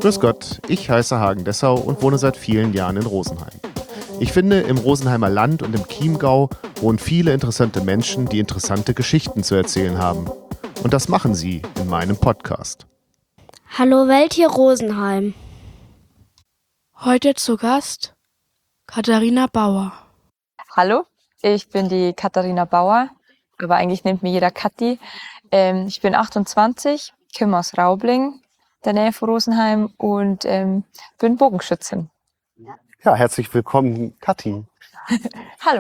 Grüß Gott, ich heiße Hagen Dessau und wohne seit vielen Jahren in Rosenheim. Ich finde, im Rosenheimer Land und im Chiemgau wohnen viele interessante Menschen, die interessante Geschichten zu erzählen haben. Und das machen sie in meinem Podcast. Hallo Welt hier Rosenheim. Heute zu Gast Katharina Bauer. Hallo, ich bin die Katharina Bauer, aber eigentlich nennt mich jeder Kathi. Ich bin 28, komme aus Raubling, der Nähe von Rosenheim und bin Bogenschützin. Ja, herzlich willkommen, Kathi. Hallo.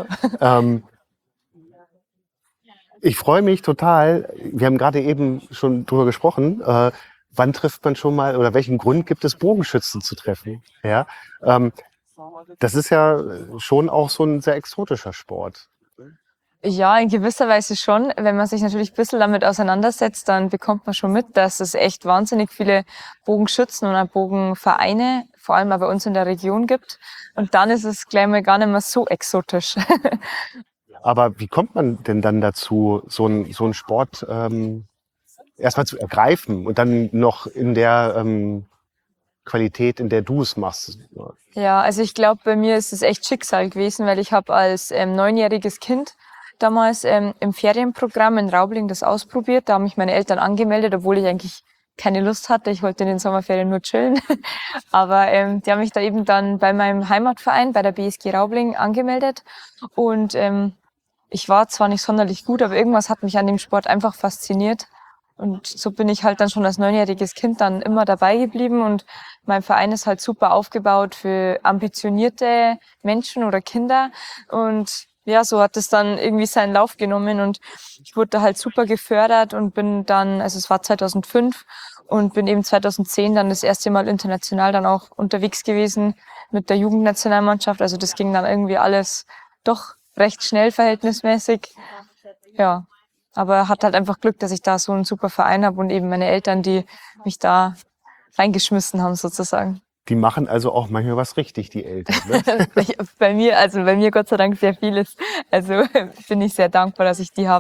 Ich freue mich total. Wir haben gerade eben schon drüber gesprochen. Wann trifft man schon mal oder welchen Grund gibt es, Bogenschützen zu treffen? Ja, das ist ja schon auch so ein sehr exotischer Sport. Ja, in gewisser Weise schon. Wenn man sich natürlich ein bisschen damit auseinandersetzt, dann bekommt man schon mit, dass es echt wahnsinnig viele Bogenschützen und auch Bogenvereine, vor allem auch bei uns in der Region gibt. Und dann ist es gleich mal gar nicht mehr so exotisch. Aber wie kommt man denn dann dazu, so einen Sport erstmal zu ergreifen und dann noch in der Qualität, in der du es machst? Ja, also ich glaube, bei mir ist es echt Schicksal gewesen, weil ich habe als 9-jähriges Kind damals im Ferienprogramm in Raubling das ausprobiert. Da haben mich meine Eltern angemeldet, obwohl ich eigentlich keine Lust hatte. Ich wollte in den Sommerferien nur chillen. Aber die haben mich da eben dann bei meinem Heimatverein, bei der BSG Raubling, angemeldet. Und ich war zwar nicht sonderlich gut, aber irgendwas hat mich an dem Sport einfach fasziniert. Und so bin ich halt dann schon als 9-jähriges Kind dann immer dabei geblieben. Und mein Verein ist halt super aufgebaut für ambitionierte Menschen oder Kinder. Und ja, so hat es dann irgendwie seinen Lauf genommen und ich wurde da halt super gefördert und bin dann, also es war 2005 und bin eben 2010 dann das erste Mal international dann auch unterwegs gewesen mit der Jugendnationalmannschaft. Also das ging dann irgendwie alles doch recht schnell verhältnismäßig. Ja, aber hat halt einfach Glück, dass ich da so einen super Verein habe und eben meine Eltern, die mich da reingeschmissen haben sozusagen. Die machen also auch manchmal was richtig, die Eltern. Ne? Bei mir Gott sei Dank sehr vieles. Also bin ich sehr dankbar, dass ich die habe.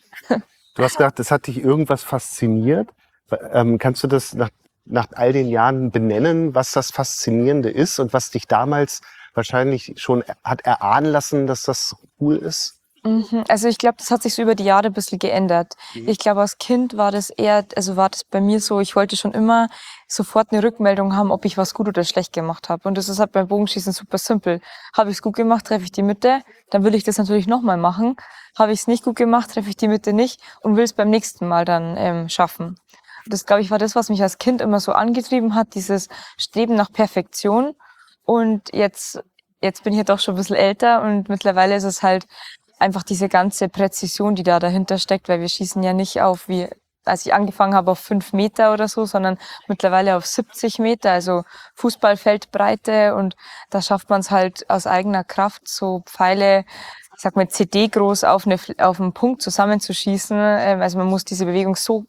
Du hast gesagt, das hat dich irgendwas fasziniert. Kannst du das nach all den Jahren benennen, was das Faszinierende ist und was dich damals wahrscheinlich schon hat erahnen lassen, dass das cool ist? Also ich glaube, das hat sich so über die Jahre ein bisschen geändert. Ich glaube, als Kind war das bei mir so, ich wollte schon immer sofort eine Rückmeldung haben, ob ich was gut oder schlecht gemacht habe. Und das ist halt beim Bogenschießen super simpel. Habe ich es gut gemacht, treffe ich die Mitte, dann will ich das natürlich nochmal machen. Habe ich es nicht gut gemacht, treffe ich die Mitte nicht und will es beim nächsten Mal dann schaffen. Das, glaube ich, war das, was mich als Kind immer so angetrieben hat, dieses Streben nach Perfektion. Und jetzt bin ich ja doch schon ein bisschen älter und mittlerweile ist es halt einfach diese ganze Präzision, die da dahinter steckt, weil wir schießen ja nicht auf, wie als ich angefangen habe, auf 5 Meter oder so, sondern mittlerweile auf 70 Meter, also Fußballfeldbreite, und da schafft man es halt aus eigener Kraft, so Pfeile, ich sag mal CD groß auf einen Punkt zusammenzuschießen. Also man muss diese Bewegung so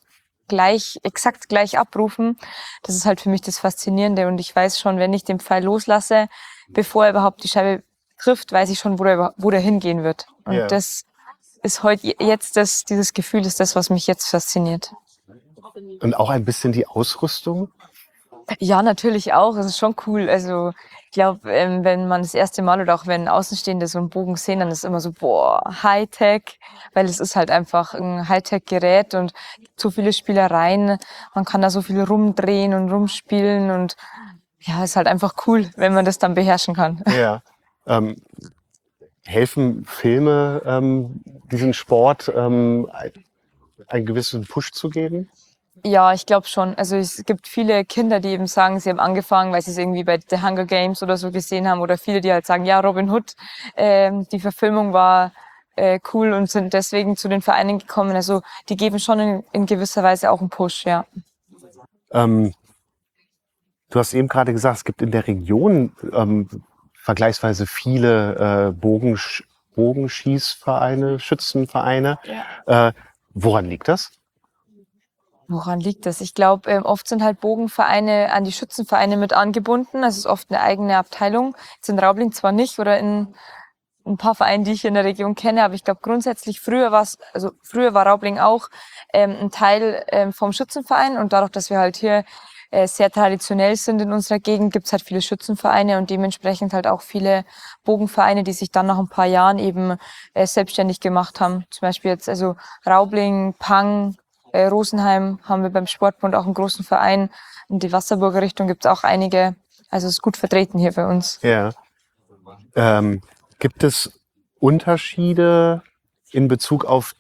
exakt gleich abrufen. Das ist halt für mich das Faszinierende, und ich weiß schon, wenn ich den Pfeil loslasse, bevor er überhaupt die Scheibe trifft, weiß ich schon, wo der hingehen wird. Und Ja. Das ist dieses Gefühl ist das, was mich jetzt fasziniert. Und auch ein bisschen die Ausrüstung? Ja, natürlich auch. Es ist schon cool. Also ich glaube, wenn man das erste Mal oder auch wenn Außenstehende so einen Bogen sehen, dann ist es immer so, boah, Hightech, weil es ist halt einfach ein Hightech-Gerät und so viele Spielereien. Man kann da so viel rumdrehen und rumspielen und ja, ist halt einfach cool, wenn man das dann beherrschen kann. Ja. Helfen Filme, diesen Sport einen gewissen Push zu geben? Ja, ich glaube schon. Also es gibt viele Kinder, die eben sagen, sie haben angefangen, weil sie es irgendwie bei The Hunger Games oder so gesehen haben, oder viele, die halt sagen, ja, Robin Hood, die Verfilmung war cool und sind deswegen zu den Vereinen gekommen. Also die geben schon in gewisser Weise auch einen Push, ja. Du hast eben gerade gesagt, es gibt in der Region vergleichsweise viele Bogenschießvereine, Schützenvereine. Ja. Woran liegt das? Woran liegt das? Ich glaube, oft sind halt Bogenvereine an die Schützenvereine mit angebunden. Also es ist oft eine eigene Abteilung. Jetzt in Raubling zwar nicht oder in ein paar Vereine, die ich in der Region kenne, aber ich glaube grundsätzlich früher war Raubling auch ein Teil vom Schützenverein, und dadurch, dass wir halt hier sehr traditionell sind in unserer Gegend, gibt es halt viele Schützenvereine und dementsprechend halt auch viele Bogenvereine, die sich dann nach ein paar Jahren eben selbstständig gemacht haben. Zum Beispiel jetzt also Raubling, Pang, Rosenheim haben wir beim Sportbund auch einen großen Verein. In die Wasserburger Richtung gibt es auch einige. Also es ist gut vertreten hier bei uns. Ja. Gibt es Unterschiede in Bezug auf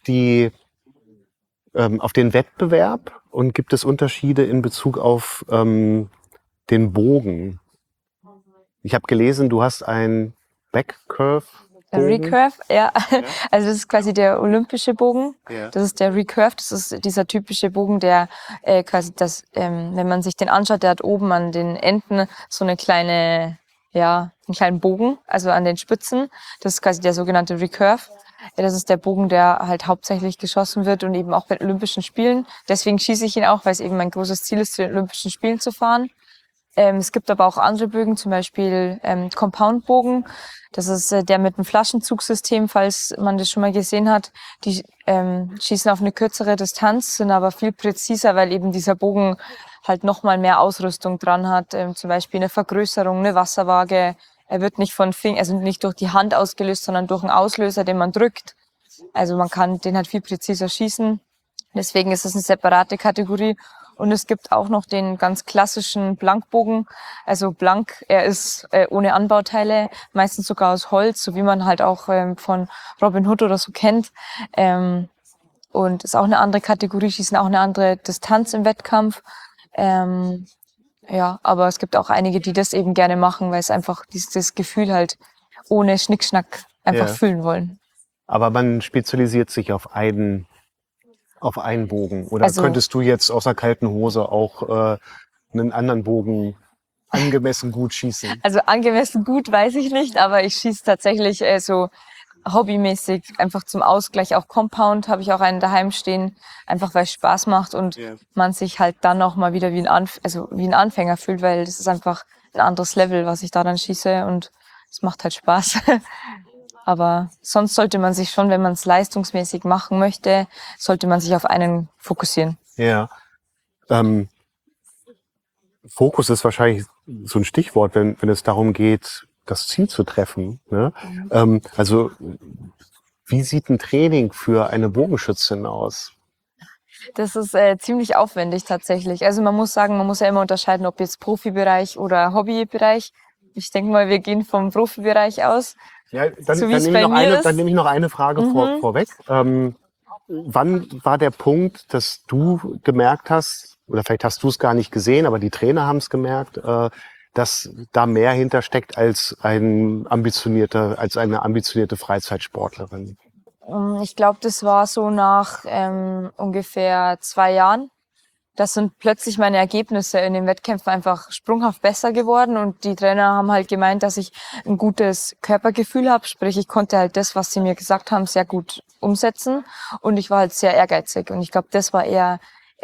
auf den Wettbewerb und gibt es Unterschiede in Bezug auf den Bogen? Ich habe gelesen, du hast einen Backcurve. Recurve, ja. Also das ist quasi der olympische Bogen. Ja. Das ist der Recurve. Das ist dieser typische Bogen, der quasi wenn man sich den anschaut, der hat oben an den Enden so einen kleinen Bogen, also an den Spitzen. Das ist quasi der sogenannte Recurve. Ja, das ist der Bogen, der halt hauptsächlich geschossen wird und eben auch bei den Olympischen Spielen. Deswegen schieße ich ihn auch, weil es eben mein großes Ziel ist, zu den Olympischen Spielen zu fahren. Es gibt aber auch andere Bögen, zum Beispiel Compound-Bogen. Das ist der mit einem Flaschenzugsystem, falls man das schon mal gesehen hat. Die schießen auf eine kürzere Distanz, sind aber viel präziser, weil eben dieser Bogen halt nochmal mehr Ausrüstung dran hat. Zum Beispiel eine Vergrößerung, eine Wasserwaage. Er wird nicht nicht durch die Hand ausgelöst, sondern durch einen Auslöser, den man drückt. Also man kann den halt viel präziser schießen. Deswegen ist es eine separate Kategorie. Und es gibt auch noch den ganz klassischen Blankbogen. Also blank, er ist ohne Anbauteile, meistens sogar aus Holz, so wie man halt auch von Robin Hood oder so kennt. Und ist auch eine andere Kategorie, schießen auch eine andere Distanz im Wettkampf. Ja, aber es gibt auch einige, die das eben gerne machen, weil es einfach dieses Gefühl halt ohne Schnickschnack einfach fühlen wollen. Aber man spezialisiert sich auf einen Bogen. Oder Also, könntest du jetzt aus der kalten Hose auch einen anderen Bogen angemessen gut schießen? Also angemessen gut weiß ich nicht, aber ich schieße tatsächlich so hobbymäßig, einfach zum Ausgleich. Auch Compound habe ich auch einen daheim stehen, einfach weil es Spaß macht und man sich halt dann auch mal wieder wie ein Anfänger fühlt, weil das ist einfach ein anderes Level, was ich da dann schieße und es macht halt Spaß. Aber sonst sollte man sich schon, wenn man es leistungsmäßig machen möchte, sollte man sich auf einen fokussieren. Ja. Fokus ist wahrscheinlich so ein Stichwort, wenn es darum geht, das Ziel zu treffen. Ne? Also wie sieht ein Training für eine Bogenschützin aus? Das ist ziemlich aufwendig tatsächlich. Also man muss sagen, man muss ja immer unterscheiden, ob jetzt Profibereich oder Hobbybereich. Ich denke mal, wir gehen vom Profibereich aus. Ja, dann So wie dann es nehme ich bei noch mir eine, ist. dann nehme ich noch eine Frage vorweg. Wann war der Punkt, dass du gemerkt hast, oder vielleicht hast du es gar nicht gesehen, aber die Trainer haben es gemerkt, dass da mehr hintersteckt als eine ambitionierte Freizeitsportlerin? Ich glaube, das war so nach ungefähr 2 Jahren. Das sind plötzlich meine Ergebnisse in den Wettkämpfen einfach sprunghaft besser geworden und die Trainer haben halt gemeint, dass ich ein gutes Körpergefühl habe, sprich ich konnte halt das, was sie mir gesagt haben, sehr gut umsetzen und ich war halt sehr ehrgeizig und ich glaube, das war eher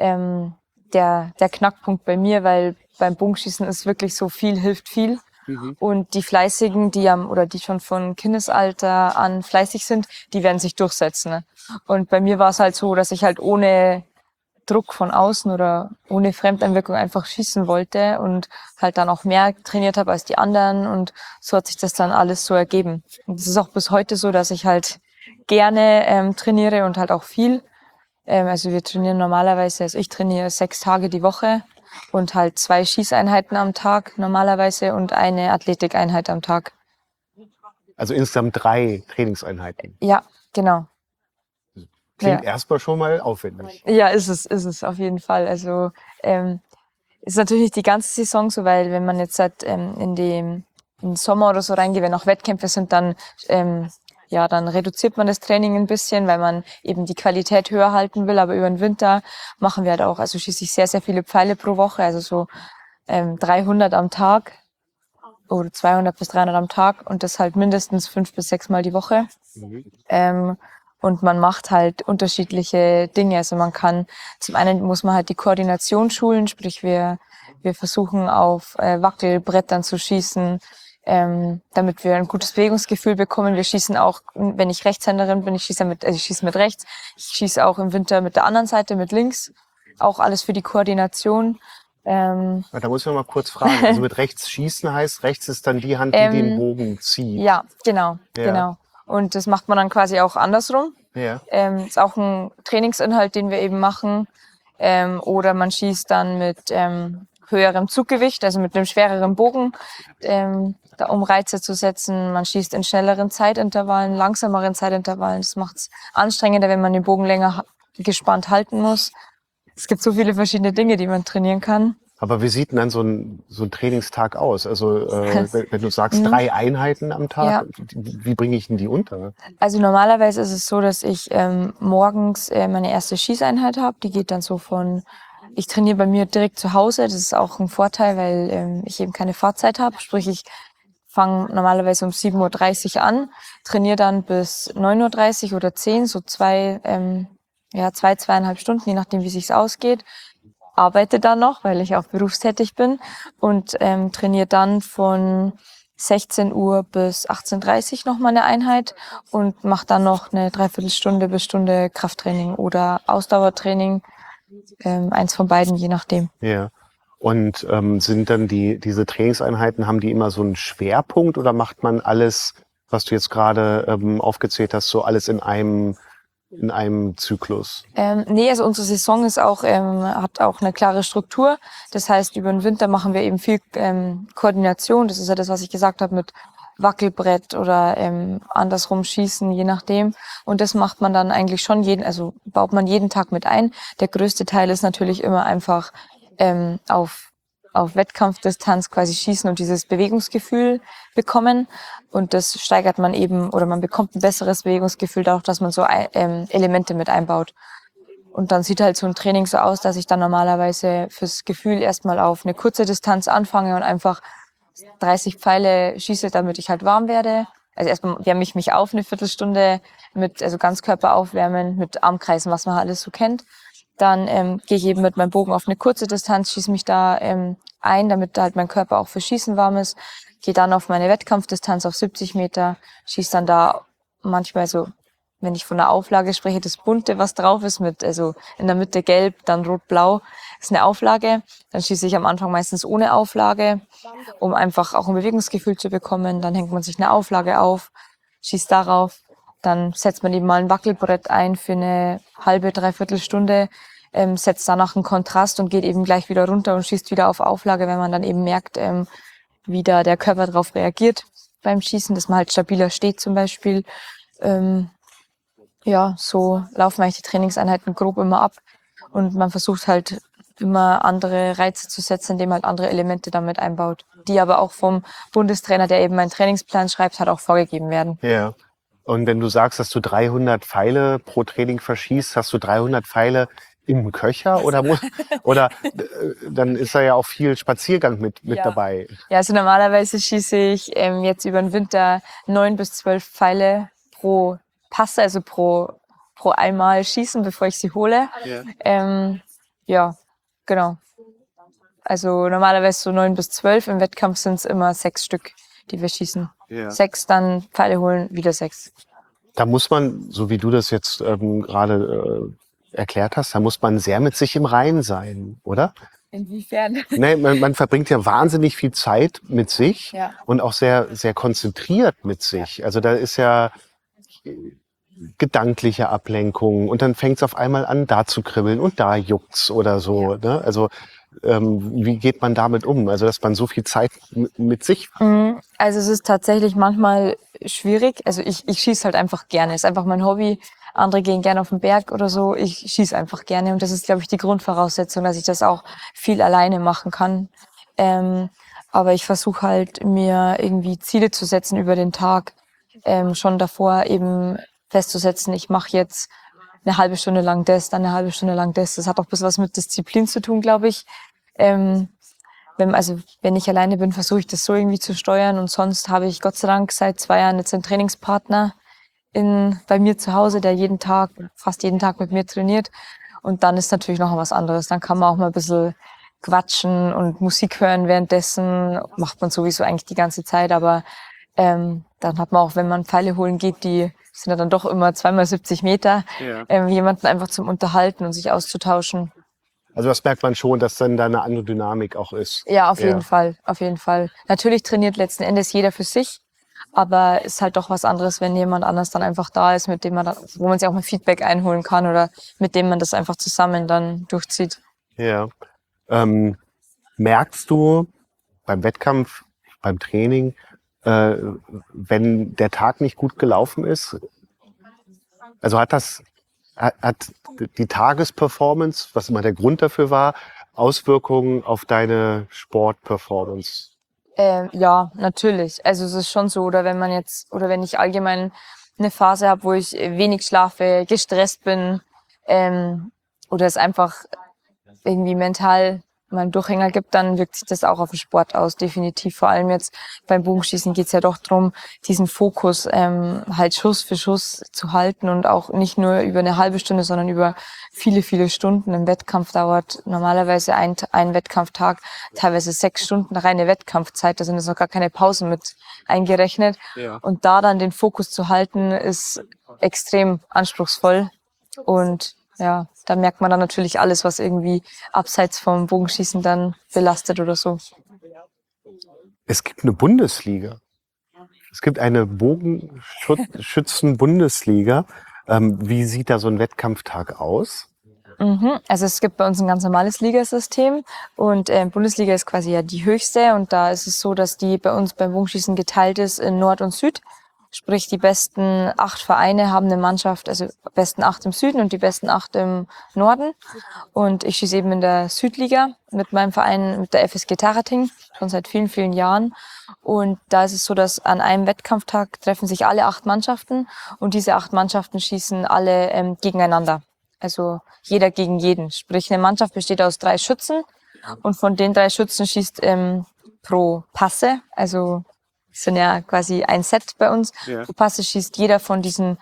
der Knackpunkt bei mir, weil beim Bogenschießen ist wirklich so, viel hilft viel. Und die Fleißigen, die schon von Kindesalter an fleißig sind, die werden sich durchsetzen. Und bei mir war es halt so, dass ich halt ohne Druck von außen oder ohne Fremdeinwirkung einfach schießen wollte und halt dann auch mehr trainiert habe als die anderen und so hat sich das dann alles so ergeben. Und es ist auch bis heute so, dass ich halt gerne trainiere und halt auch viel. Also wir trainieren normalerweise, also ich trainiere 6 Tage die Woche und halt 2 Schießeinheiten am Tag normalerweise und eine Athletikeinheit am Tag. Also insgesamt 3 Trainingseinheiten. Ja, genau. Klingt erstmal schon mal aufwendig. Ja, ist es auf jeden Fall. Also ist natürlich nicht die ganze Saison so, weil wenn man jetzt halt in den Sommer oder so reingeht, wenn auch Wettkämpfe sind, dann dann reduziert man das Training ein bisschen, weil man eben die Qualität höher halten will. Aber über den Winter machen wir halt auch, also schieße ich sehr, sehr viele Pfeile pro Woche, also so 300 am Tag oder 200 bis 300 am Tag und das halt mindestens 5 bis 6 Mal die Woche. Und man macht halt unterschiedliche Dinge. Also man kann, zum einen muss man halt die Koordination schulen, sprich wir versuchen auf Wackelbrettern zu schießen, damit wir ein gutes Bewegungsgefühl bekommen. Wir schießen auch, wenn ich Rechtshänderin bin, ich schieße mit rechts. Ich schieße auch im Winter mit der anderen Seite, mit links. Auch alles für die Koordination. Da muss ich noch mal kurz fragen. Also mit rechts schießen heißt, rechts ist dann die Hand, die den Bogen zieht. Ja, genau. Und das macht man dann quasi auch andersrum. Ja. Ist auch ein Trainingsinhalt, den wir eben machen. Oder man schießt dann mit höherem Zuggewicht, also mit einem schwereren Bogen, um Reize zu setzen. Man schießt in schnelleren Zeitintervallen, langsameren Zeitintervallen. Das macht es anstrengender, wenn man den Bogen länger gespannt halten muss. Es gibt so viele verschiedene Dinge, die man trainieren kann. Aber wie sieht denn dann so ein Trainingstag aus? Also wenn du sagst 3 Einheiten am Tag, wie bringe ich denn die unter? Also normalerweise ist es so, dass ich morgens meine erste Schießeinheit habe. Die geht dann so ich trainiere bei mir direkt zu Hause. Das ist auch ein Vorteil, weil ich eben keine Fahrzeit habe. Sprich, ich fange normalerweise um 7:30 Uhr an, trainiere dann bis 9:30 Uhr oder 10, so 2,5 Stunden, je nachdem, wie sich's ausgeht. Arbeite dann noch, weil ich auch berufstätig bin und trainiere dann von 16 Uhr bis 18:30 Uhr noch mal eine Einheit und mache dann noch eine Dreiviertelstunde bis Stunde Krafttraining oder Ausdauertraining, eins von beiden, je nachdem. Ja. Und sind dann diese Trainingseinheiten, haben die immer so einen Schwerpunkt oder macht man alles, was du jetzt gerade aufgezählt hast, so alles in einem Zyklus? Nee, also unsere Saison ist auch, hat auch eine klare Struktur. Das heißt, über den Winter machen wir eben viel Koordination. Das ist ja das, was ich gesagt habe mit Wackelbrett oder andersrum schießen, je nachdem. Und das macht man dann eigentlich schon baut man jeden Tag mit ein. Der größte Teil ist natürlich immer einfach auf Wettkampfdistanz quasi schießen und dieses Bewegungsgefühl bekommen. Und das steigert man eben, oder man bekommt ein besseres Bewegungsgefühl dadurch, dass man so Elemente mit einbaut. Und dann sieht halt so ein Training so aus, dass ich dann normalerweise fürs Gefühl erstmal auf eine kurze Distanz anfange und einfach 30 Pfeile schieße, damit ich halt warm werde. Also erstmal wärme ich mich auf eine Viertelstunde also Ganzkörper aufwärmen, mit Armkreisen, was man halt alles so kennt. Dann gehe ich eben mit meinem Bogen auf eine kurze Distanz, schieße mich da ein, damit halt mein Körper auch für Schießen warm ist. Gehe dann auf meine Wettkampfdistanz auf 70 Meter, schieße dann da manchmal so, wenn ich von der Auflage spreche, das Bunte, was drauf ist, also in der Mitte gelb, dann rot-blau, ist eine Auflage. Dann schieße ich am Anfang meistens ohne Auflage, um einfach auch ein Bewegungsgefühl zu bekommen. Dann hängt man sich eine Auflage auf, schießt darauf. Dann setzt man eben mal ein Wackelbrett ein für eine halbe, dreiviertel Stunde, setzt danach einen Kontrast und geht eben gleich wieder runter und schießt wieder auf Auflage, wenn man dann eben merkt, wie da der Körper drauf reagiert beim Schießen, dass man halt stabiler steht zum Beispiel. So laufen eigentlich die Trainingseinheiten grob immer ab und man versucht halt immer andere Reize zu setzen, indem man halt andere Elemente damit einbaut, die aber auch vom Bundestrainer, der eben meinen Trainingsplan schreibt, halt auch vorgegeben werden. Ja. Und wenn du sagst, dass du 300 Pfeile pro Training verschießt, hast du 300 Pfeile im Köcher oder dann ist da ja auch viel Spaziergang mit dabei. Ja, also normalerweise schieße ich jetzt über den Winter 9 bis 12 Pfeile pro Passe, also pro einmal schießen, bevor ich sie hole. Ja, genau. Also normalerweise so 9 bis 12. Im Wettkampf sind es immer 6 Stück, die wir schießen. 6, dann Pfeile holen, wieder 6. Da muss man, so wie du das jetzt gerade erklärt hast, da muss man sehr mit sich im Reinen sein, oder? Inwiefern? Nee, man verbringt ja wahnsinnig viel Zeit mit sich und auch sehr, sehr konzentriert mit sich. Also da ist ja gedankliche Ablenkung und dann fängt es auf einmal an, da zu kribbeln und da juckt's oder so. Ne? Also wie geht man damit um? Also dass man so viel Zeit mit sich hat. Also es ist tatsächlich manchmal schwierig. Also ich schieße halt einfach gerne. Es ist einfach mein Hobby. Andere gehen gerne auf den Berg oder so. Ich schieße einfach gerne. Und das ist, glaube ich, die Grundvoraussetzung, dass ich das auch viel alleine machen kann. Aber ich versuche halt, mir irgendwie Ziele zu setzen über den Tag. Schon davor eben festzusetzen, ich mache jetzt eine halbe Stunde lang das, dann eine halbe Stunde lang das. Das hat auch ein bisschen was mit Disziplin zu tun, glaube ich. Wenn ich alleine bin, versuche ich das so irgendwie zu steuern. Und sonst habe ich Gott sei Dank seit 2 Jahren jetzt einen Trainingspartner bei mir zu Hause, der fast jeden Tag mit mir trainiert. Und dann ist natürlich noch was anderes. Dann kann man auch mal ein bisschen quatschen und Musik hören währenddessen. Macht man sowieso eigentlich die ganze Zeit. Aber dann hat man auch, wenn man Pfeile holen geht, die sind ja dann doch immer 2x70 Meter, jemanden einfach zum Unterhalten und sich auszutauschen. Also das merkt man schon, dass dann da eine andere Dynamik auch ist. Ja, auf jeden Fall, auf jeden Fall. Natürlich trainiert letzten Endes jeder für sich, aber ist halt doch was anderes, wenn jemand anders dann einfach da ist, mit dem man dann, wo man sich auch mal Feedback einholen kann oder mit dem man das einfach zusammen dann durchzieht. Ja. Merkst du beim Wettkampf, beim Training, wenn der Tag nicht gut gelaufen ist? Also hat die Tagesperformance, was immer der Grund dafür war, Auswirkungen auf deine Sportperformance? Ja, natürlich. Also es ist schon so, oder wenn ich allgemein eine Phase habe, wo ich wenig schlafe, gestresst bin, oder es einfach irgendwie mental mal einen Durchhänger gibt, dann wirkt sich das auch auf den Sport aus, definitiv. Vor allem jetzt beim Bogenschießen geht's ja doch drum, diesen Fokus halt Schuss für Schuss zu halten und auch nicht nur über eine halbe Stunde, sondern über viele, viele Stunden. Im Wettkampf dauert normalerweise ein Wettkampftag teilweise 6 Stunden reine Wettkampfzeit, da sind jetzt noch gar keine Pausen mit eingerechnet. Ja. Und da dann den Fokus zu halten, ist extrem anspruchsvoll und ja, da merkt man dann natürlich alles, was irgendwie abseits vom Bogenschießen dann belastet oder so. Es gibt eine Bundesliga. Es gibt eine Bogenschützen-Bundesliga. Wie sieht da so ein Wettkampftag aus? Also es gibt bei uns ein ganz normales Ligasystem und Bundesliga ist quasi ja die höchste und da ist es so, dass die bei uns beim Bogenschießen geteilt ist in Nord und Süd. Sprich, die besten 8 Vereine haben eine Mannschaft, also besten 8 im Süden und die besten 8 im Norden. Und ich schieße eben in der Südliga mit meinem Verein, mit der FSG Tarating, schon seit vielen, vielen Jahren. Und da ist es so, dass an einem Wettkampftag treffen sich alle 8 Mannschaften und diese 8 Mannschaften schießen alle gegeneinander. Also jeder gegen jeden. Sprich, eine Mannschaft besteht aus 3 Schützen und von den 3 Schützen schießt pro Passe, also sind ja quasi ein Set bei uns. Ja. Pro Passe schießt jeder von diesen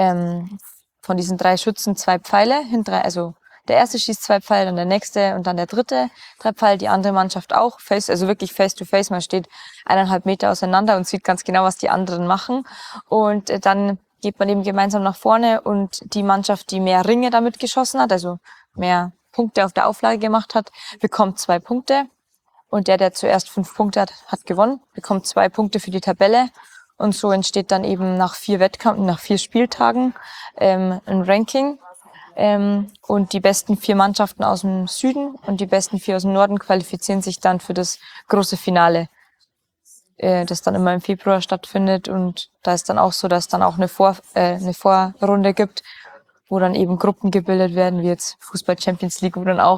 3 Schützen 2 Pfeile. Also der erste schießt 2 Pfeile, dann der nächste und dann der dritte 3 Pfeile. Die andere Mannschaft auch. Also wirklich face to face. Man steht 1,5 Meter auseinander und sieht ganz genau, was die anderen machen. Und dann geht man eben gemeinsam nach vorne und die Mannschaft, die mehr Ringe damit geschossen hat, also mehr Punkte auf der Auflage gemacht hat, bekommt 2 Punkte. Und der zuerst 5 Punkte hat gewonnen, bekommt 2 Punkte für die Tabelle. Und so entsteht dann eben nach 4 Spieltagen ein Ranking. Und die besten 4 Mannschaften aus dem Süden und die besten 4 aus dem Norden qualifizieren sich dann für das große Finale, das dann immer im Februar stattfindet. Und da ist dann auch so, dass es dann auch eine Vorrunde gibt, wo dann eben Gruppen gebildet werden, wie jetzt Fußball Champions League, wo dann auch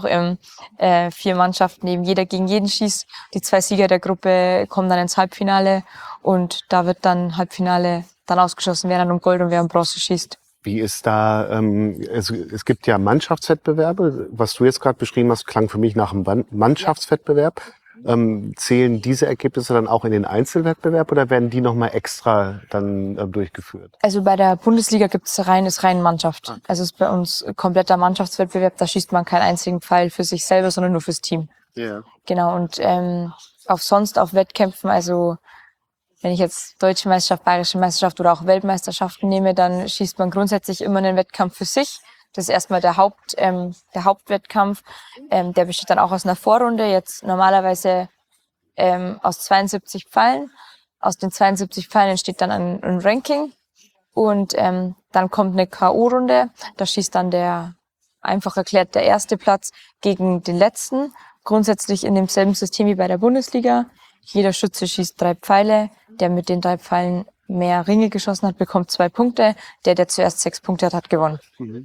4 Mannschaften eben jeder gegen jeden schießt. Die 2 Sieger der Gruppe kommen dann ins Halbfinale und da wird dann Halbfinale dann ausgeschossen, wer dann um Gold und wer um Bronze schießt. Wie ist da, es gibt ja Mannschaftswettbewerbe, was du jetzt gerade beschrieben hast, klang für mich nach einem Mannschaftswettbewerb. Zählen diese Ergebnisse dann auch in den Einzelwettbewerb oder werden die nochmal extra dann durchgeführt? Also bei der Bundesliga gibt es rein Mannschaft. Also es ist bei uns kompletter Mannschaftswettbewerb, da schießt man keinen einzigen Pfeil für sich selber, sondern nur fürs Team. Ja. Genau, und auf Wettkämpfen, also wenn ich jetzt Deutsche Meisterschaft, Bayerische Meisterschaft oder auch Weltmeisterschaften nehme, dann schießt man grundsätzlich immer einen Wettkampf für sich. Das ist erstmal der Hauptwettkampf. Der besteht dann auch aus einer Vorrunde, jetzt normalerweise aus 72 Pfeilen. Aus den 72 Pfeilen entsteht dann ein Ranking. Und dann kommt eine K.O.-Runde. Da schießt dann einfach erklärt, der erste Platz gegen den letzten. Grundsätzlich in demselben System wie bei der Bundesliga. Jeder Schütze schießt 3 Pfeile. Der mit den 3 Pfeilen mehr Ringe geschossen hat, bekommt 2 Punkte. Der zuerst 6 Punkte hat gewonnen.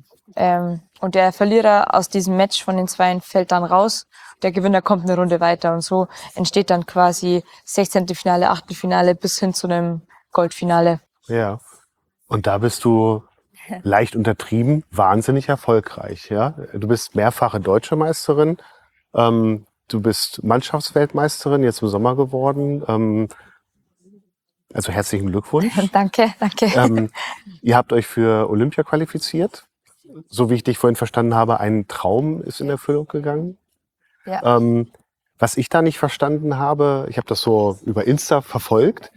Und der Verlierer aus diesem Match von den 2 fällt dann raus. Der Gewinner kommt eine Runde weiter. Und so entsteht dann quasi 16. Finale, Achtelfinale bis hin zu einem Goldfinale. Ja. Und da bist du leicht untertrieben, wahnsinnig erfolgreich. Ja, du bist mehrfache Deutsche Meisterin. Du bist Mannschaftsweltmeisterin, jetzt im Sommer geworden. Also herzlichen Glückwunsch. Danke. Ihr habt euch für Olympia qualifiziert. So wie ich dich vorhin verstanden habe, ein Traum ist in Erfüllung gegangen. Ja. Was ich da nicht verstanden habe, ich habe das so über Insta verfolgt,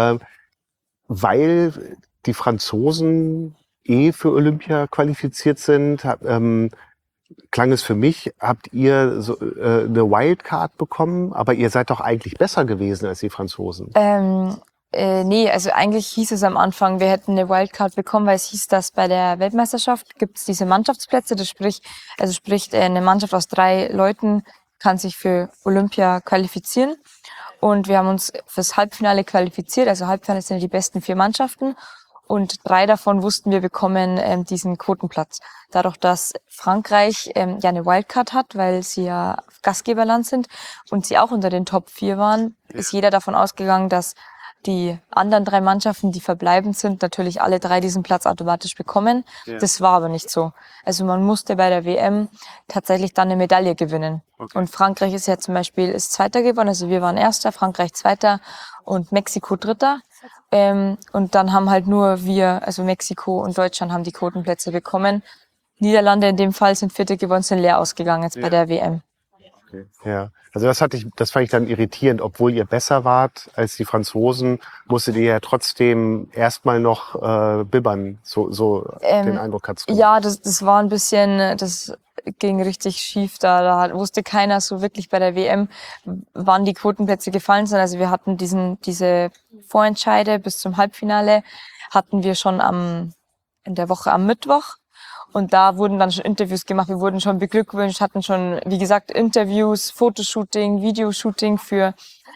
weil die Franzosen für Olympia qualifiziert sind, klang es für mich, habt ihr so, eine Wildcard bekommen, aber ihr seid doch eigentlich besser gewesen als die Franzosen. Nee, also eigentlich hieß es am Anfang, wir hätten eine Wildcard bekommen, weil es hieß, dass bei der Weltmeisterschaft gibt es diese Mannschaftsplätze. Das sprich, eine Mannschaft aus 3 Leuten kann sich für Olympia qualifizieren. Und wir haben uns fürs Halbfinale qualifiziert. Also Halbfinale sind die besten 4 Mannschaften. Und 3 davon wussten wir bekommen diesen Quotenplatz. Dadurch, dass Frankreich ja eine Wildcard hat, weil sie ja Gastgeberland sind und sie auch unter den Top 4 waren, ist jeder davon ausgegangen, dass die anderen 3 Mannschaften, die verbleibend sind, natürlich alle 3 diesen Platz automatisch bekommen. Ja. Das war aber nicht so. Also man musste bei der WM tatsächlich dann eine Medaille gewinnen. Okay. Und Frankreich ist ja zum Beispiel ist Zweiter geworden. Also wir waren Erster, Frankreich Zweiter und Mexiko Dritter. Und dann haben halt nur wir, also Mexiko und Deutschland, haben die Quotenplätze bekommen. Niederlande in dem Fall sind Vierte geworden, sind leer ausgegangen jetzt bei der WM. Okay. Ja, also das fand ich dann irritierend, obwohl ihr besser wart als die Franzosen, musstet ihr ja trotzdem erstmal noch bibbern, so den Eindruck hat's gemacht. Ja, das war ein bisschen, das ging richtig schief da wusste keiner so wirklich bei der WM, wann die Quotenplätze gefallen sind. Also wir hatten diese Vorentscheide bis zum Halbfinale hatten wir schon in der Woche am Mittwoch. Und da wurden dann schon Interviews gemacht, wir wurden schon beglückwünscht, hatten schon, wie gesagt, Interviews, Fotoshooting, Videoshooting für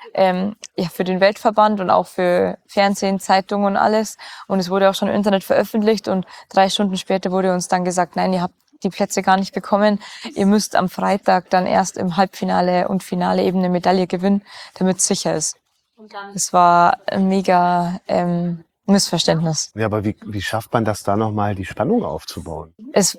den Weltverband und auch für Fernsehen, Zeitungen und alles. Und es wurde auch schon im Internet veröffentlicht und 3 Stunden später wurde uns dann gesagt, nein, ihr habt die Plätze gar nicht bekommen. Ihr müsst am Freitag dann erst im Halbfinale und Finale eben eine Medaille gewinnen, damit es sicher ist. Das war ein mega Missverständnis. Ja, aber wie schafft man das da nochmal, die Spannung aufzubauen? Es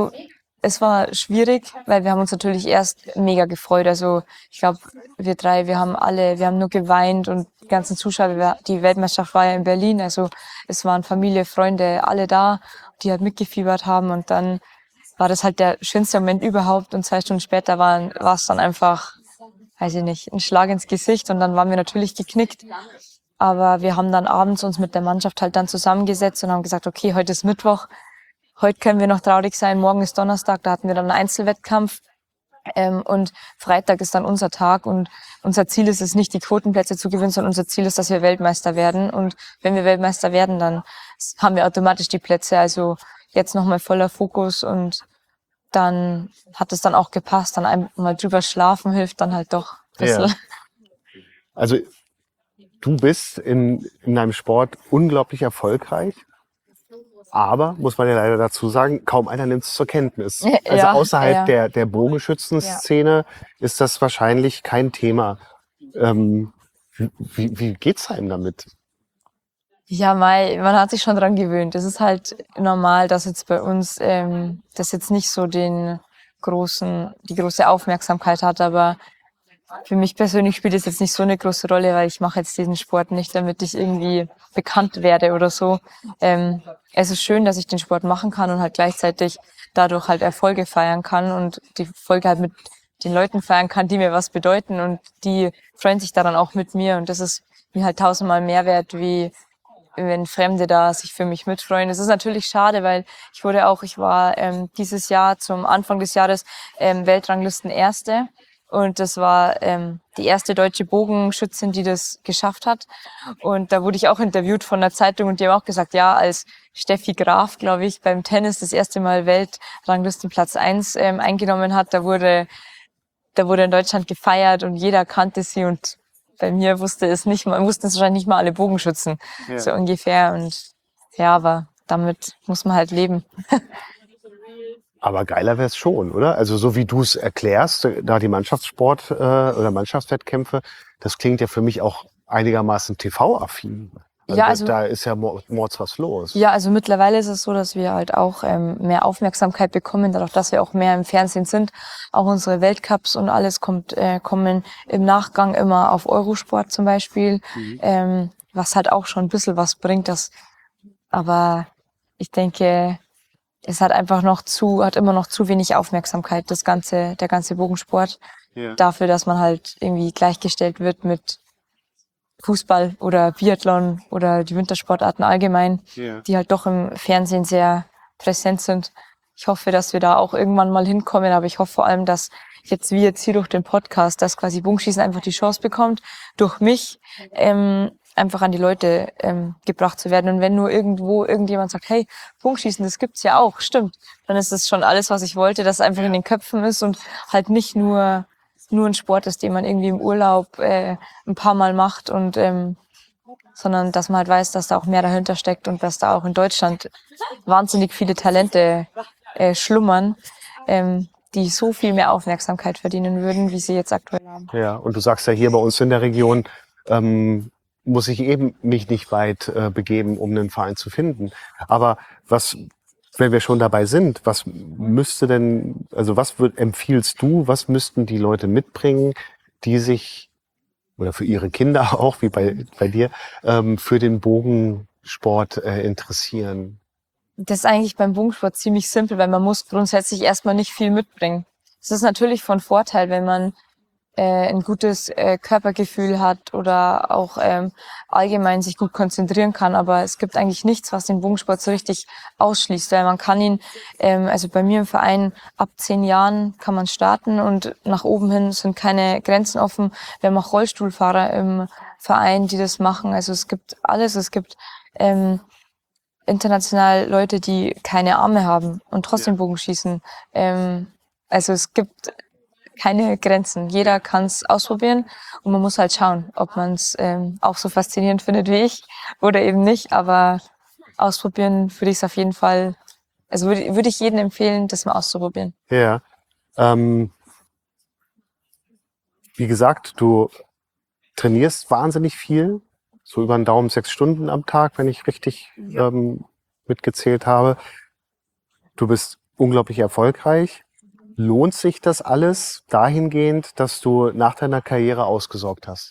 war schwierig, weil wir haben uns natürlich erst mega gefreut. Also ich glaube, wir 3, wir haben nur geweint und die ganzen Zuschauer, die Weltmeisterschaft war ja in Berlin, also es waren Familie, Freunde, alle da, die halt mitgefiebert haben und dann war das halt der schönste Moment überhaupt und 2 Stunden später war es dann einfach, weiß ich nicht, ein Schlag ins Gesicht und dann waren wir natürlich geknickt. Aber wir haben dann abends uns mit der Mannschaft halt dann zusammengesetzt und haben gesagt, okay, heute ist Mittwoch, heute können wir noch traurig sein, morgen ist Donnerstag, da hatten wir dann einen Einzelwettkampf und Freitag ist dann unser Tag und unser Ziel ist es nicht, die Quotenplätze zu gewinnen, sondern unser Ziel ist, dass wir Weltmeister werden und wenn wir Weltmeister werden, dann haben wir automatisch die Plätze, also jetzt nochmal voller Fokus und dann hat es dann auch gepasst, dann einmal drüber schlafen hilft dann halt doch ein bisschen. Ja. Also du bist in deinem Sport unglaublich erfolgreich, aber, muss man ja leider dazu sagen, kaum einer nimmt es zur Kenntnis. Also außerhalb der Bogenschützenszene ist das wahrscheinlich kein Thema. Wie geht's einem damit? Ja, man hat sich schon dran gewöhnt. Es ist halt normal, dass jetzt bei uns das jetzt nicht so die große Aufmerksamkeit hat, aber für mich persönlich spielt es jetzt nicht so eine große Rolle, weil ich mache jetzt diesen Sport nicht, damit ich irgendwie bekannt werde oder so. Es ist schön, dass ich den Sport machen kann und halt gleichzeitig dadurch halt Erfolge feiern kann und die Erfolge halt mit den Leuten feiern kann, die mir was bedeuten und die freuen sich daran auch mit mir und das ist mir halt 1000-mal mehr wert, wie wenn Fremde da sich für mich mitfreuen. Es ist natürlich schade, weil ich war dieses Jahr zum Anfang des Jahres Weltranglisten Erste. Und das war die erste deutsche Bogenschützin, die das geschafft hat. Und da wurde ich auch interviewt von der Zeitung und die haben auch gesagt, ja, als Steffi Graf, glaube ich, beim Tennis das erste Mal Weltranglistenplatz 1 eingenommen hat, da wurde in Deutschland gefeiert und jeder kannte sie und bei mir wussten es wahrscheinlich nicht mal alle Bogenschützen, so ungefähr. Und ja, aber damit muss man halt leben. Aber geiler wär's schon, oder? Also so wie du es erklärst, da die Mannschaftssport oder Mannschaftswettkämpfe, das klingt ja für mich auch einigermaßen TV-affin. Also da ist ja mords was los. Ja, also mittlerweile ist es so, dass wir halt auch mehr Aufmerksamkeit bekommen, dadurch, dass wir auch mehr im Fernsehen sind. Auch unsere Weltcups und alles kommen im Nachgang immer auf Eurosport zum Beispiel, was halt auch schon ein bisschen was bringt. Aber ich denke, es hat immer noch zu wenig Aufmerksamkeit, der ganze Bogensport, dafür, dass man halt irgendwie gleichgestellt wird mit Fußball oder Biathlon oder die Wintersportarten allgemein, die halt doch im Fernsehen sehr präsent sind. ich hoffe, dass wir da auch irgendwann mal hinkommen, aber ich hoffe vor allem, dass jetzt wie jetzt hier durch den Podcast, dass quasi Bogenschießen einfach die Chance bekommt, durch mich einfach an die Leute gebracht zu werden. Und wenn nur irgendwo irgendjemand sagt, hey, Bogenschießen, das gibt's ja auch, stimmt, dann ist das schon alles, was ich wollte, dass es einfach in den Köpfen ist und halt nicht nur ein Sport ist, den man irgendwie im Urlaub ein paar Mal macht und sondern dass man halt weiß, dass da auch mehr dahinter steckt und dass da auch in Deutschland wahnsinnig viele Talente schlummern, die so viel mehr Aufmerksamkeit verdienen würden, wie sie jetzt aktuell haben. Ja, und du sagst ja, hier bei uns in der Region muss ich eben mich nicht weit begeben, um einen Verein zu finden. Aber wenn wir schon dabei sind, was müsste denn, also empfiehlst du, was müssten die Leute mitbringen, die sich, oder für ihre Kinder auch, wie bei dir, für den Bogensport interessieren? Das ist eigentlich beim Bogensport ziemlich simpel, weil man muss grundsätzlich erstmal nicht viel mitbringen. Es ist natürlich von Vorteil, wenn man ein gutes Körpergefühl hat oder auch allgemein sich gut konzentrieren kann. Aber es gibt eigentlich nichts, was den Bogensport so richtig ausschließt, weil man kann ihn, also bei mir im Verein, ab 10 Jahren kann man starten und nach oben hin sind keine Grenzen offen. Wir haben auch Rollstuhlfahrer im Verein, die das machen. Also es gibt alles. Es gibt international Leute, die keine Arme haben und trotzdem Bogenschießen. Also es gibt keine Grenzen. Jeder kann es ausprobieren und man muss halt schauen, ob man es auch so faszinierend findet wie ich oder eben nicht. Aber ausprobieren würde ich es auf jeden Fall, also würde ich jedem empfehlen, das mal auszuprobieren. Ja. Wie gesagt, du trainierst wahnsinnig viel, so über den Daumen 6 Stunden am Tag, wenn ich richtig mitgezählt habe. Du bist unglaublich erfolgreich. Lohnt sich das alles dahingehend, dass du nach deiner Karriere ausgesorgt hast?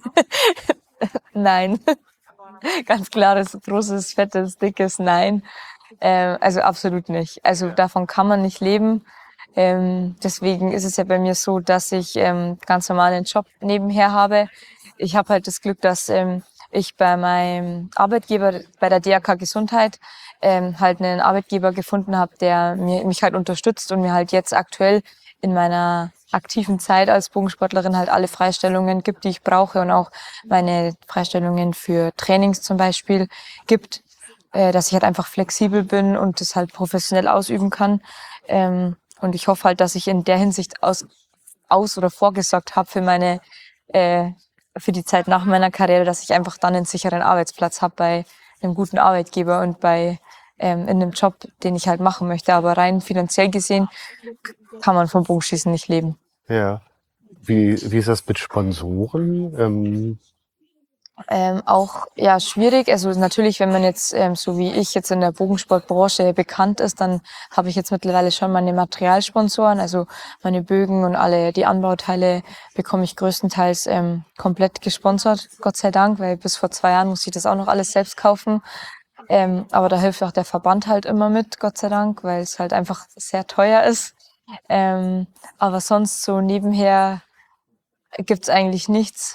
Nein. Ganz klares, großes, fettes, dickes Nein. Also absolut nicht. Also davon kann man nicht leben. Deswegen ist es ja bei mir so, dass ich ganz normal einen Job nebenher habe. Ich habe halt das Glück, dass ich bei meinem Arbeitgeber, bei der DRK Gesundheit, halt einen Arbeitgeber gefunden habe, der mich halt unterstützt und mir halt jetzt aktuell in meiner aktiven Zeit als Bogensportlerin halt alle Freistellungen gibt, die ich brauche und auch meine Freistellungen für Trainings zum Beispiel gibt, dass ich halt einfach flexibel bin und das halt professionell ausüben kann. Und ich hoffe halt, dass ich in der Hinsicht aus oder vorgesorgt habe für für die Zeit nach meiner Karriere, dass ich einfach dann einen sicheren Arbeitsplatz habe bei einem guten Arbeitgeber und in einem Job, den ich halt machen möchte. Aber rein finanziell gesehen kann man vom Bogenschießen nicht leben. Ja. Wie ist das mit Sponsoren? Auch ja schwierig. Also natürlich, wenn man jetzt so wie ich jetzt in der Bogensportbranche bekannt ist, dann habe ich jetzt mittlerweile schon meine Materialsponsoren, also meine Bögen und alle die Anbauteile bekomme ich größtenteils komplett gesponsert, Gott sei Dank, weil bis vor 2 Jahren musste ich das auch noch alles selbst kaufen. Aber da hilft auch der Verband halt immer mit, Gott sei Dank, weil es halt einfach sehr teuer ist. Aber sonst so nebenher gibt's eigentlich nichts.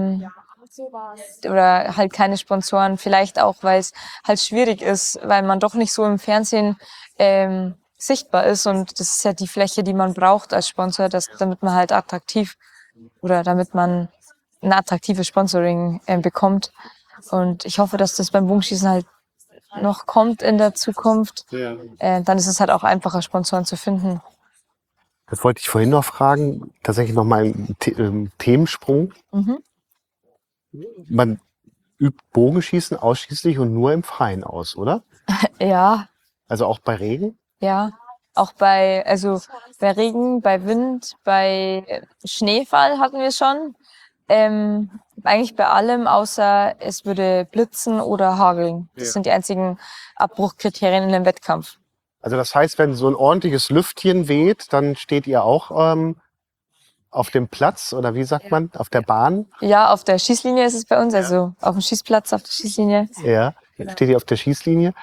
Oder halt keine Sponsoren, vielleicht auch, weil es halt schwierig ist, weil man doch nicht so im Fernsehen sichtbar ist und das ist ja die Fläche, die man braucht als Sponsor, damit man halt attraktiv oder damit man ein attraktives Sponsoring bekommt. Und ich hoffe, dass das beim Bogenschießen halt noch kommt in der Zukunft. Ja. Dann ist es halt auch einfacher, Sponsoren zu finden. Das wollte ich vorhin noch fragen, tatsächlich noch mal ein Themensprung. Mhm. Man übt Bogenschießen ausschließlich und nur im Freien aus, oder? Ja. Also auch bei Regen? Ja, auch bei Regen, bei Wind, bei Schneefall hatten wir schon. Eigentlich bei allem, außer es würde blitzen oder hageln. Das sind die einzigen Abbruchkriterien in einem Wettkampf. Also das heißt, wenn so ein ordentliches Lüftchen weht, dann steht ihr auch auf dem Platz oder wie sagt man, auf der Bahn? Ja, auf der Schießlinie ist es bei uns, also auf dem Schießplatz, auf der Schießlinie. Ja, steht ihr auf der Schießlinie.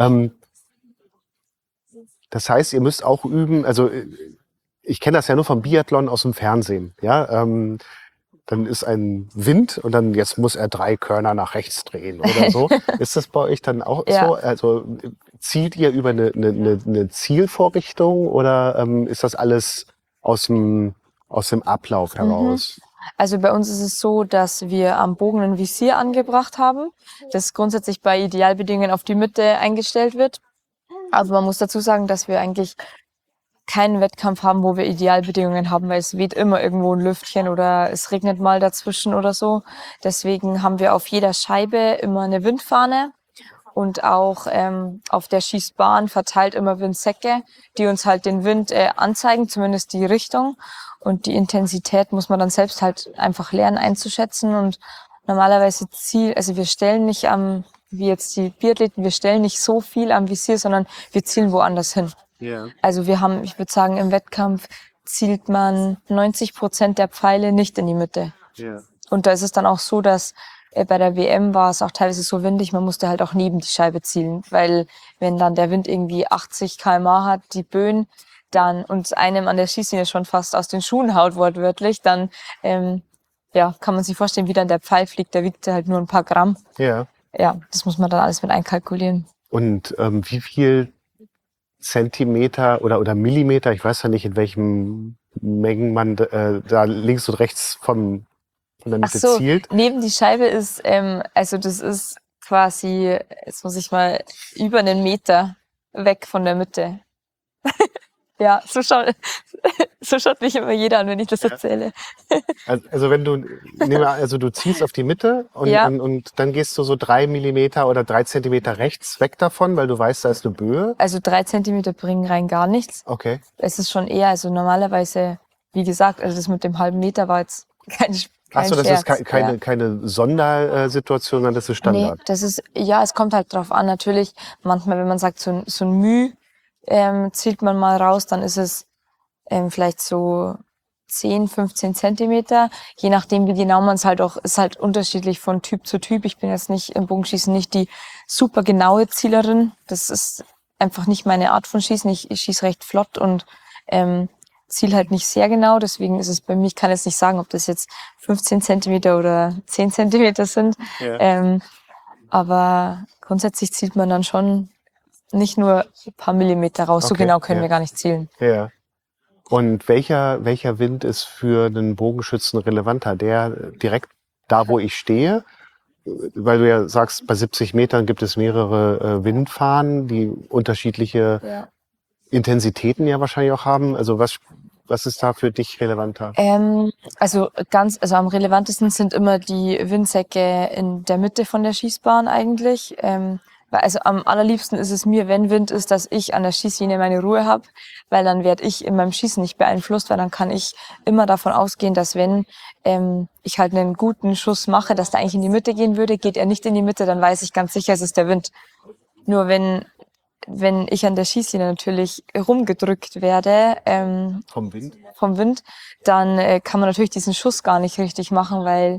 Das heißt, ihr müsst auch üben, also ich kenne das ja nur vom Biathlon aus dem Fernsehen, ja, dann ist ein Wind und dann jetzt muss er 3 Körner nach rechts drehen oder so. Ist das bei euch dann auch so? Also zielt ihr über eine Zielvorrichtung oder ist das alles aus dem Ablauf heraus? Also bei uns ist es so, dass wir am Bogen ein Visier angebracht haben, das grundsätzlich bei Idealbedingungen auf die Mitte eingestellt wird. Aber man muss dazu sagen, dass wir eigentlich keinen Wettkampf haben, wo wir Idealbedingungen haben, weil es weht immer irgendwo ein Lüftchen oder es regnet mal dazwischen oder so. Deswegen haben wir auf jeder Scheibe immer eine Windfahne und auch auf der Schießbahn verteilt immer Windsäcke, die uns halt den Wind anzeigen, zumindest die Richtung. Und die Intensität muss man dann selbst halt einfach lernen einzuschätzen. Und normalerweise also wir stellen nicht wie jetzt die Biathleten, wir stellen nicht so viel am Visier, sondern wir zielen woanders hin. Ja. Also ich würde sagen, im Wettkampf zielt man 90% der Pfeile nicht in die Mitte. Ja. Und da ist es dann auch so, dass bei der WM war es auch teilweise so windig, man musste halt auch neben die Scheibe zielen, weil wenn dann der Wind irgendwie 80 km/h hat, die Böen, dann uns einem an der Schießlinie schon fast aus den Schuhen haut, wortwörtlich, dann kann man sich vorstellen, wie dann der Pfeil fliegt, der wiegt halt nur ein paar Gramm. Ja. Ja, das muss man dann alles mit einkalkulieren. Und wie viel Zentimeter oder Millimeter, ich weiß ja nicht, in welchen Mengen man da links und rechts von der Mitte zielt. Neben die Scheibe ist, also das ist quasi, jetzt muss ich mal, über einen Meter weg von der Mitte. Ja, so schaut mich immer jeder an, wenn ich das erzähle. Also wenn du ziehst auf die Mitte und dann gehst du so 3 Millimeter oder 3 Zentimeter rechts weg davon, weil du weißt, da ist eine Böe. Also 3 Zentimeter bringen rein gar nichts. Okay. Es ist schon eher, also normalerweise, wie gesagt, also das mit dem halben Meter war jetzt kein Scherz. Achso, das ist keine Sondersituation, sondern das ist Standard. Nee, es kommt halt drauf an. Natürlich, manchmal, wenn man sagt, so ein Müh zielt man mal raus, dann ist es vielleicht so 10, 15 Zentimeter. Je nachdem, wie genau man es halt auch, ist halt unterschiedlich von Typ zu Typ. Ich bin jetzt nicht im Bogenschießen nicht die super genaue Zielerin. Das ist einfach nicht meine Art von Schießen. Ich schieße recht flott und ziel halt nicht sehr genau. Deswegen ist es bei mir, ich kann jetzt nicht sagen, ob das jetzt 15 Zentimeter oder 10 Zentimeter sind. Ja. Aber grundsätzlich zielt man dann schon nicht nur ein paar Millimeter raus. Okay, so genau können wir gar nicht zielen. Ja. Und welcher Wind ist für einen Bogenschützen relevanter? Der direkt da, wo ich stehe? Weil du ja sagst, bei 70 Metern gibt es mehrere Windfahnen, die unterschiedliche Intensitäten ja wahrscheinlich auch haben. Also was ist da für dich relevanter? Also am relevantesten sind immer die Windsäcke in der Mitte von der Schießbahn eigentlich. Also am allerliebsten ist es mir, wenn Wind ist, dass ich an der Schießlinie meine Ruhe habe, weil dann werde ich in meinem Schießen nicht beeinflusst, weil dann kann ich immer davon ausgehen, dass wenn ich halt einen guten Schuss mache, dass der eigentlich in die Mitte gehen würde, geht er nicht in die Mitte, dann weiß ich ganz sicher, es ist der Wind. Nur wenn ich an der Schießlinie natürlich rumgedrückt werde Vom Wind, dann kann man natürlich diesen Schuss gar nicht richtig machen, weil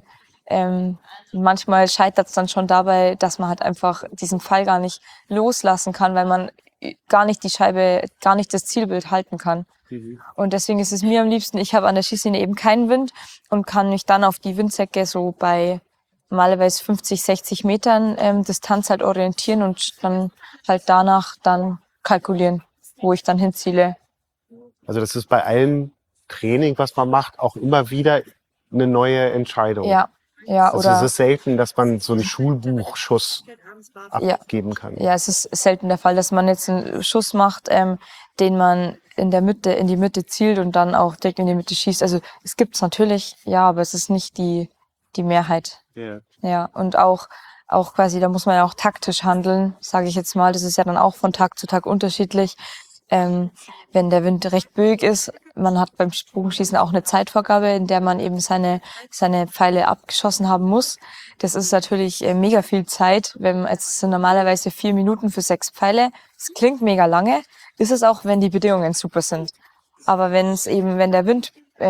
manchmal scheitert es dann schon dabei, dass man halt einfach diesen Pfeil gar nicht loslassen kann, weil man gar nicht die Scheibe, gar nicht das Zielbild halten kann. Und deswegen ist es mir am liebsten, ich habe an der Schießlinie eben keinen Wind und kann mich dann auf die Windsäcke so bei normalerweise 50, 60 Metern Distanz halt orientieren und dann halt danach dann kalkulieren, wo ich dann hinziele. Also das ist bei allem Training, was man macht, auch immer wieder eine neue Entscheidung. Ja, also es ist selten, dass man so einen Schulbuchschuss abgeben kann. Ja, es ist selten der Fall, dass man jetzt einen Schuss macht, den man in die Mitte zielt und dann auch direkt in die Mitte schießt. Also es gibt's natürlich, ja, aber es ist nicht die Mehrheit. Yeah. Ja, und auch quasi, da muss man ja auch taktisch handeln, sage ich jetzt mal. Das ist ja dann auch von Tag zu Tag unterschiedlich. Wenn der Wind recht böig ist, man hat beim Bogenschießen auch eine Zeitvorgabe, in der man eben seine Pfeile abgeschossen haben muss. Das ist natürlich mega viel Zeit. Es sind normalerweise 4 Minuten für 6 Pfeile. Das klingt mega lange. Ist es auch, wenn die Bedingungen super sind. Aber wenn der Wind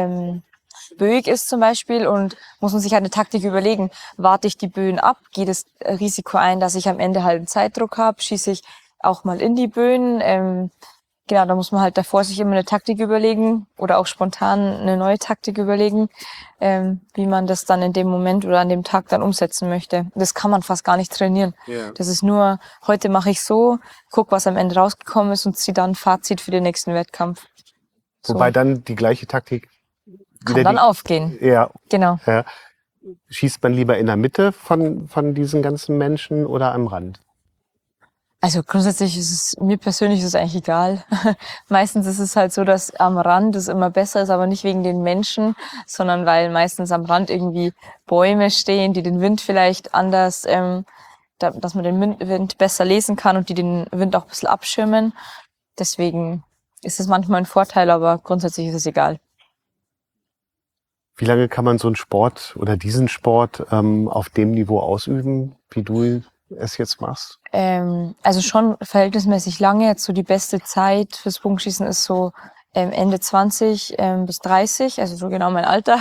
böig ist zum Beispiel und muss man sich halt eine Taktik überlegen, warte ich die Böen ab, gehe das Risiko ein, dass ich am Ende halt einen Zeitdruck habe, schieße ich auch mal in die Böen, Genau, da muss man halt davor sich immer eine Taktik überlegen oder auch spontan eine neue Taktik überlegen, wie man das dann in dem Moment oder an dem Tag dann umsetzen möchte. Das kann man fast gar nicht trainieren. Ja. Das ist nur, heute mache ich so, guck, was am Ende rausgekommen ist und ziehe dann ein Fazit für den nächsten Wettkampf. Wobei dann die gleiche Taktik Kann dann aufgehen. Ja, Genau. ja. Schießt man lieber in der Mitte von diesen ganzen Menschen oder am Rand? Also grundsätzlich ist es, mir persönlich ist es eigentlich egal. Meistens ist es halt so, dass am Rand es immer besser ist, aber nicht wegen den Menschen, sondern weil meistens am Rand irgendwie Bäume stehen, die den Wind vielleicht anders, dass man den Wind besser lesen kann und die den Wind auch ein bisschen abschirmen. Deswegen ist es manchmal ein Vorteil, aber grundsätzlich ist es egal. Wie lange kann man so einen Sport oder diesen Sport auf dem Niveau ausüben, wie du es jetzt machst? Also schon verhältnismäßig lange. Jetzt so die beste Zeit fürs Bogenschießen ist so Ende 20 bis 30, also so genau mein Alter,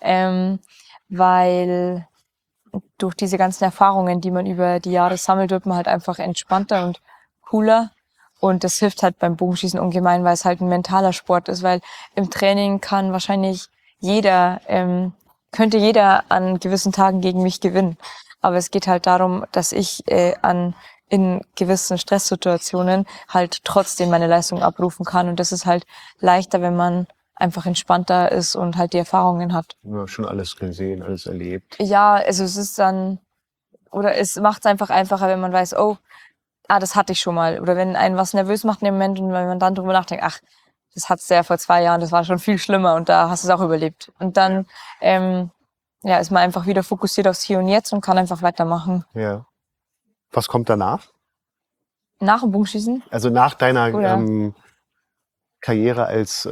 weil durch diese ganzen Erfahrungen, die man über die Jahre sammelt, wird man halt einfach entspannter und cooler. Und das hilft halt beim Bogenschießen ungemein, weil es halt ein mentaler Sport ist, weil im Training kann wahrscheinlich könnte jeder an gewissen Tagen gegen mich gewinnen. Aber es geht halt darum, dass ich in gewissen Stresssituationen halt trotzdem meine Leistung abrufen kann. Und das ist halt leichter, wenn man einfach entspannter ist und halt die Erfahrungen hat. Ja, schon alles gesehen, alles erlebt. Ja, also es ist dann, oder es macht es einfach einfacher, wenn man weiß, oh, das hatte ich schon mal. Oder wenn einen was nervös macht in dem Moment und wenn man dann drüber nachdenkt, ach, das hat's ja vor 2 Jahren, das war schon viel schlimmer und da hast du es auch überlebt. Und dann ist man einfach wieder fokussiert aufs Hier und Jetzt und kann einfach weitermachen. Ja. Was kommt danach? Nach dem Bogenschießen? Also nach deiner Karriere als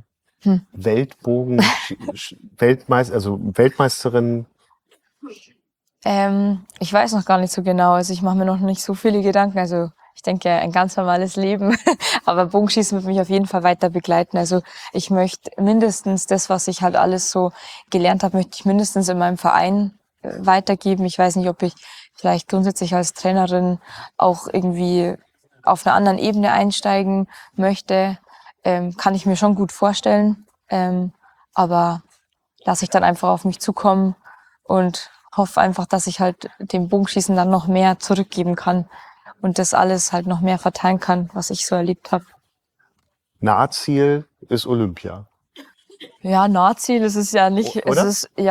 Weltmeisterin? Ich weiß noch gar nicht so genau. Also ich mache mir noch nicht so viele Gedanken. Also ich denke, ein ganz normales Leben. Aber Bogenschießen wird mich auf jeden Fall weiter begleiten. Also ich möchte mindestens das, was ich halt alles so gelernt habe, möchte ich mindestens in meinem Verein weitergeben. Ich weiß nicht, ob ich vielleicht grundsätzlich als Trainerin auch irgendwie auf einer anderen Ebene einsteigen möchte. Kann ich mir schon gut vorstellen. Aber lasse ich dann einfach auf mich zukommen und hoffe einfach, dass ich halt dem Bogenschießen dann noch mehr zurückgeben kann und das alles halt noch mehr verteilen kann, was ich so erlebt habe. Nahziel ist Olympia. Ja, Nahziel ist es ja nicht. Oder?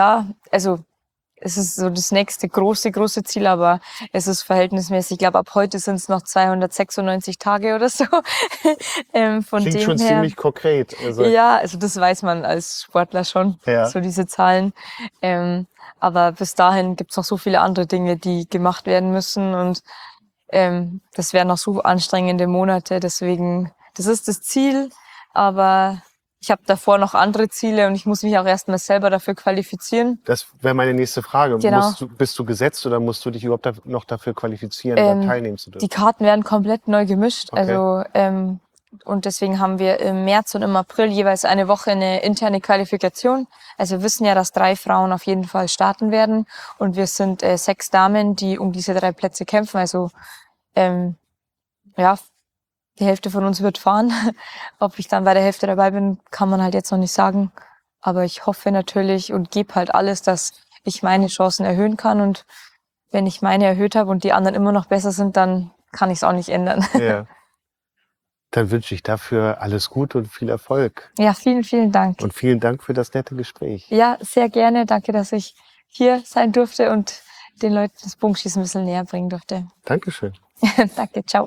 Es ist so das nächste große Ziel, aber es ist verhältnismäßig. Ich glaube, ab heute sind es noch 296 Tage oder so. Von Klingt dem schon her, ziemlich konkret. Also, ja, also das weiß man als Sportler schon, Ja. so diese Zahlen. Aber bis dahin gibt's noch so viele andere Dinge, die gemacht werden müssen und das wären noch so anstrengende Monate. Deswegen, das ist das Ziel, aber ich habe davor noch andere Ziele und ich muss mich auch erstmal selber dafür qualifizieren. das wäre meine nächste Frage. Genau. Bist du gesetzt oder musst du dich überhaupt noch dafür qualifizieren, da teilnehmen zu dürfen? Die Karten werden komplett neu gemischt. Okay. Also und deswegen haben wir im März und im April jeweils eine Woche eine interne Qualifikation. Also wir wissen ja, dass 3 Frauen auf jeden Fall starten werden und wir sind 6 Damen, die um diese 3 Plätze kämpfen. Also die Hälfte von uns wird fahren. Ob ich dann bei der Hälfte dabei bin, kann man halt jetzt noch nicht sagen. Aber ich hoffe natürlich und gebe halt alles, dass ich meine Chancen erhöhen kann. Und wenn ich meine erhöht habe und die anderen immer noch besser sind, dann kann ich es auch nicht ändern. Ja. Dann wünsche ich dafür alles Gute und viel Erfolg. Ja, vielen, vielen Dank. Und vielen Dank für das nette Gespräch. Ja, sehr gerne. Danke, dass ich hier sein durfte und den Leuten das Bogenschießen ein bisschen näher bringen durfte. Dankeschön. Danke, ciao.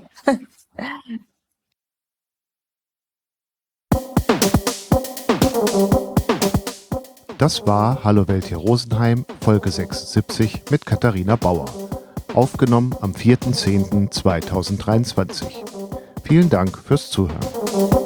Das war Hallo Welt hier Rosenheim, Folge 76 mit Katharina Bauer. Aufgenommen am 4.10.2023. Vielen Dank fürs Zuhören.